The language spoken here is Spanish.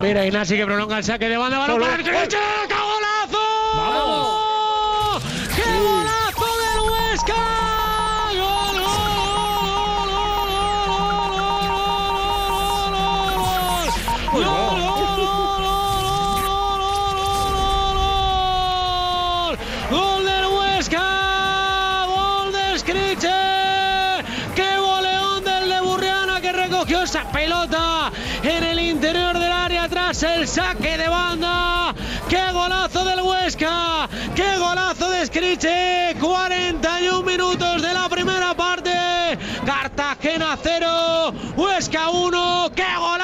Mira, Inasi que prolonga el saque de banda, balón para el derecho, ¡qué golazo! ¡Vamos! ¡Qué golazo del Huesca! ¡Gol, gol, gol! ¡Gol del Huesca! ¡Gol de Scriche! ¡Qué goleón del de Burriana que recogió esa pelota en el interior del área tras el saque de banda! ¡Qué golazo del Huesca! ¡Qué golazo de Scriche! 41 minutos de la primera parte. Cartagena 0, Huesca 1. ¡Qué golazo!